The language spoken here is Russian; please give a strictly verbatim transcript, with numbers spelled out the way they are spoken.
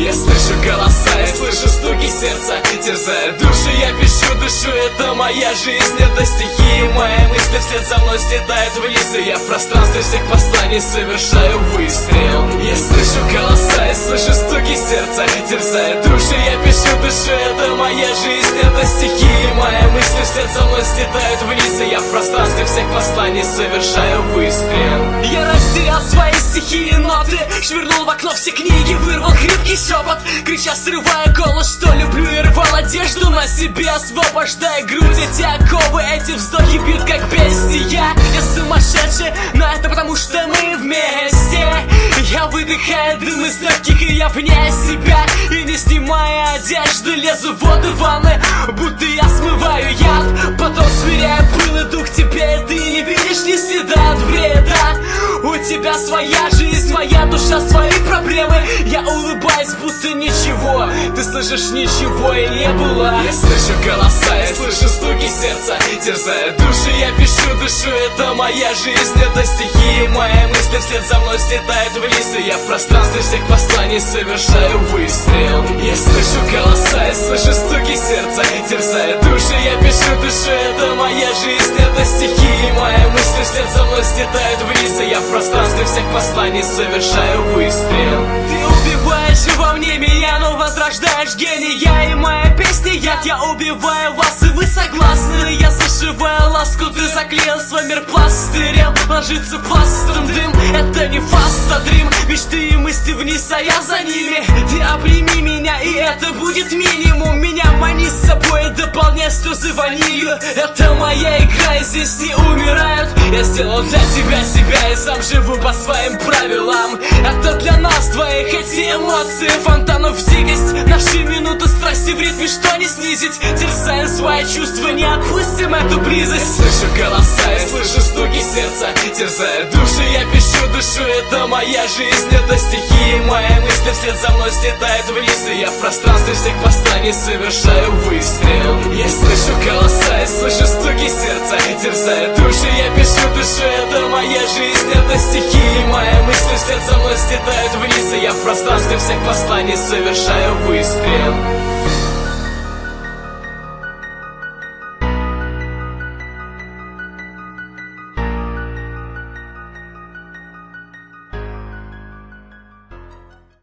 Я слышу голоса, я слышу стуки сердца, терзая души, я пишу, дышу, это моя жизнь, это стихи, мои мысли вслед за мной слетают вниз, и я в пространстве всех посланий совершаю выстрел. Я слышу голоса, я слышу стуки сердца, терзая души, я пишу, дышу, это моя жизнь, это стихи, мои мысли вслед за мной слетают вниз, и я в пространстве всех посланий совершаю выстрел. Я растерял свои стихи и ноты, швырнул в окно все книги, вырвал хрипкий шепот, крича, срывая голос, что люблю, и рвал одежду на себе, освобождая грудь. Эти оковы, эти вздохи бьют как бестия. Я сумасшедший, но это потому что мы вместе. Я выдыхаю дым из легких, и я вне себя. И не снимая одежду, лезу в воду ванны, будто я смываю яд. Потом сверяю пыл и дух тебе, и ты не видишь ни следа от вреда. У тебя своя жизнь, моя душа, свои проблемы. Я улыбаюсь, будто ничего, ты слышишь, ничего и не было. Я слышу голоса, я слышу стуки сердца, терзая души, я пишу, дышу, это моя жизнь, это стихи, мои мысли вслед за мной слетают вниз, и я в пространстве всех посланий совершаю выстрел. Я слышу голоса, я слышу стуки сердца, терзая души, я пишу, дышу, это моя жизнь, это стихи, мои мысли вслед за мной слетают вниз, и я в пространстве всех посланий совершаю выстрел. Ты убиваешь же во мне меня, но возрождаешь гения, и моя песня яд. Я убиваю вас, и вы согласны. Я зашиваю ласку, ты заклеил свой мир пластырем. Ложится пластом дым, это не фаст, а дрим. Мечты и мысли вниз, а я за ними. Ты обними меня, и это будет минимум. Меня мани с собой, дополняй слезы ванилью. Это моя игра, и здесь не умирают. Я сделал для тебя себя, и сам живу по своим правилам. Это для нас двоих эти эмоции, фонтанов в дикость. Наши минуты страсти в ритме, что не снизить. Терзаем свои чувства, не отпустим эту близость. Я слышу голоса, я слышу стуки сердца, терзая души, я пишу, дышу, это моя жизнь, это стихи, мои мысли вслед за мной слетают вниз, и я в пространстве всех посланий совершаю выстрел. Я слышу голоса, я слышу стуки сердца, терзая души, я пишу, дышу, это моя жизнь, это стихи, мои мысли вслед за мной слетают вниз, и я в пространстве всех посланий совершаю выстрел.